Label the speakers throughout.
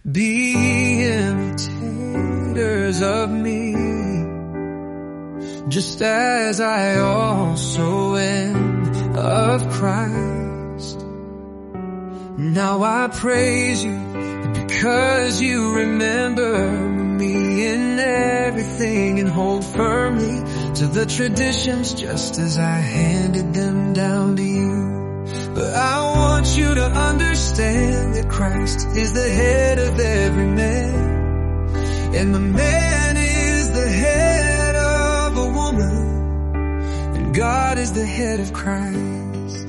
Speaker 1: be imitators of me, just as I also am of Christ. Now I praise you because you remember me in everything and hold firmly to the traditions just as I handed them down to you. But I want you to understand that Christ is the head of every man, and the man is the head of a woman, and God is the head of Christ.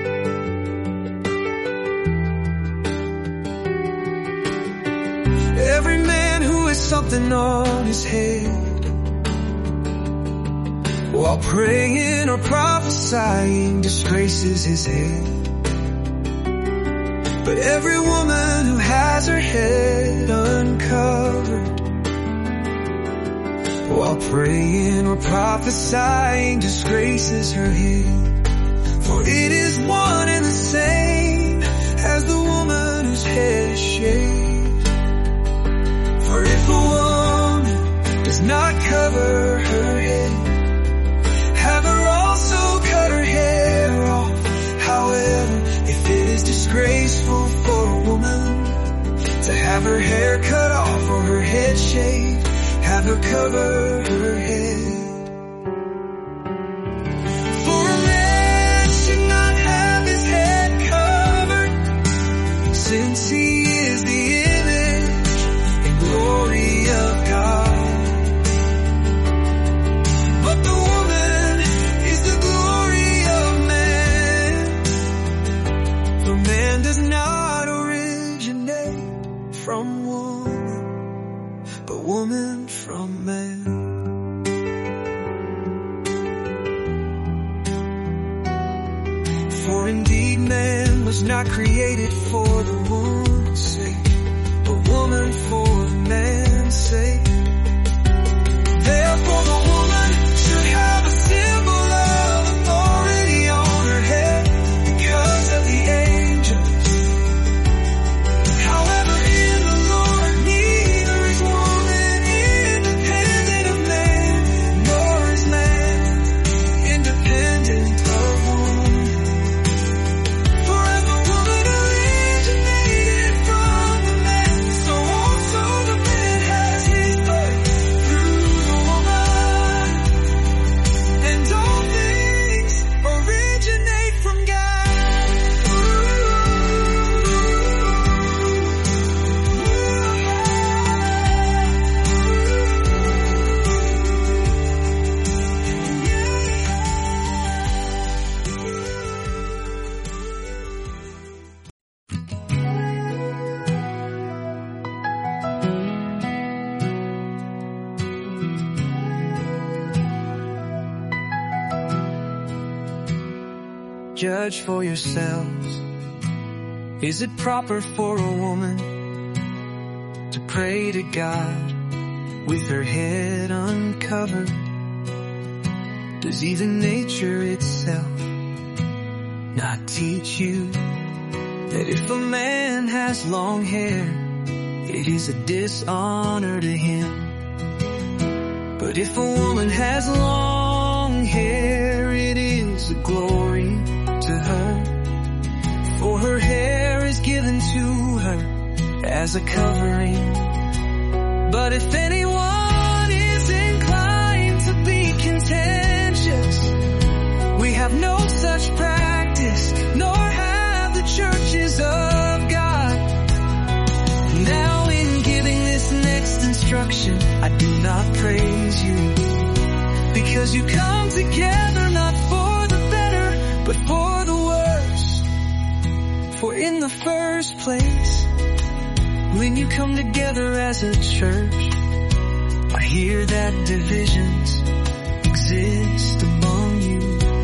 Speaker 1: Every man who has something on his head while praying or prophesying disgraces his head. But every woman who has her head uncovered while praying or prophesying disgraces her head. For it is one and the same as the woman whose head is shaved. For if a woman does not cover her head, have her also cut her hair off. However, if it is disgraceful for a woman to have her hair cut off or her head shaved, have her cover her head. For a man should not have his head covered, since he is the image and glory of God. But the woman is the glory of man. For man does not originate from woman, but woman from man. For indeed man was not created for the woman's sake, but woman for the man's sake. Therefore the woman should have a symbol of authority on her head because of the angels. However, in the Lord neither is woman independent of man, nor is man independent of woman. For as the woman originated from the man, so also the man has his birth through the woman. And all things originate from God. Judge for yourselves. Is it proper for a woman to pray to God with her head uncovered? Does even nature itself not teach you that if a man has long hair, it is a dishonor to him? But if a woman has long hair, it is a glory to her, for her hair is given to her as a covering. But if anyone is inclined to be contentious, we have no such practice, nor have the churches of God. Now in giving this next instruction, I do not praise you, because you come together not for the better, but for the worse. For in the first place, when you come together as a church, I hear that divisions exist among you.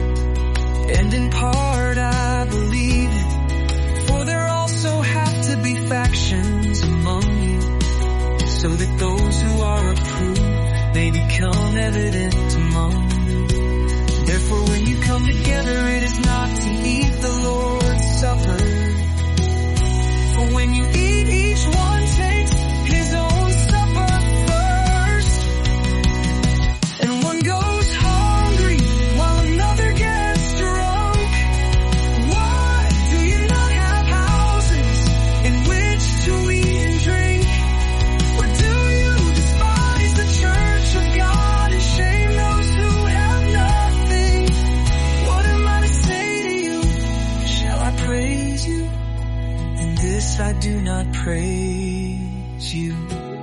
Speaker 1: And in part I believe it, for there also have to be factions among you, so that those who are approved may become evident among you. Therefore when you come together, it is not to eat the Lord's Supper. For when you eat, each one takes praise you.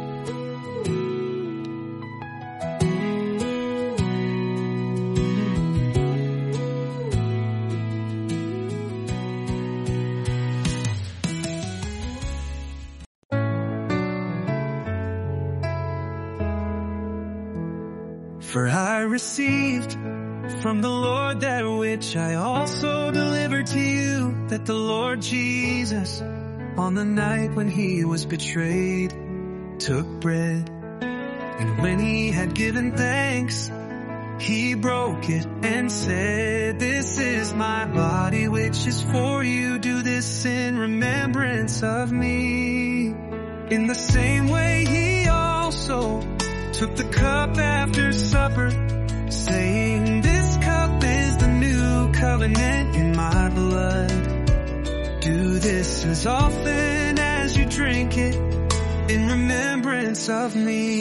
Speaker 1: For I received from the Lord that which I also delivered to you, that the Lord Jesus, on the night when he was betrayed, took bread. And when he had given thanks, he broke it and said, "This is my body which is for you. Do this in remembrance of me." In the same way he also took the cup after supper, saying, "This cup is the new covenant in my blood. Do this as often as you drink it in remembrance of me.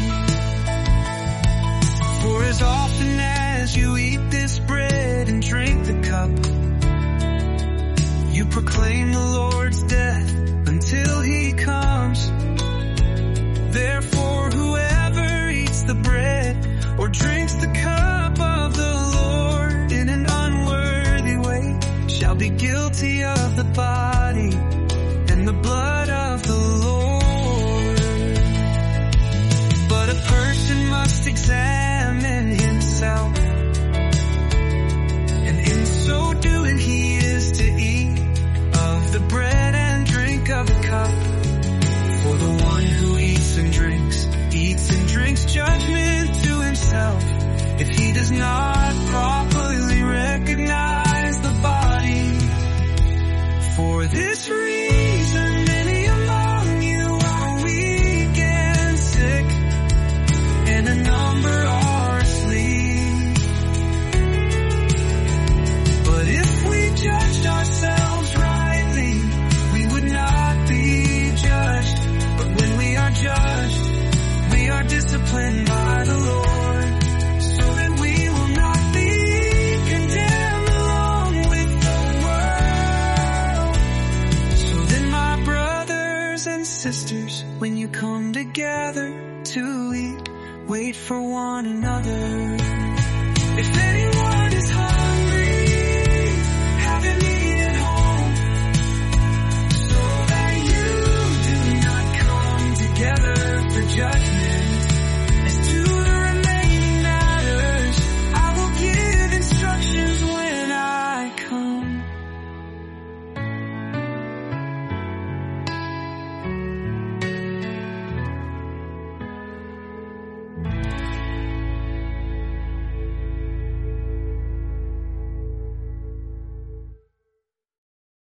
Speaker 1: For as often as you eat this bread and drink the cup, you proclaim the Lord's death until he comes. Therefore, whoever eats the bread or drinks the cup of the Lord in an unworthy way shall be guilty of the body and the blood of the Lord. But a person must examine himself, and in so doing he is to eat of the bread and drink of the cup. For the one who eats and drinks judgment to himself, if he does not properly recognize the body. For this reason many among you are weak and sick, and a number are asleep. But if we judged ourselves rightly, we would not be judged. But when we are judged, we are disciplined by the Lord, so that we will not be condemned along with the world. So then, my brothers and sisters, when you come together to eat, wait for one another. If anyone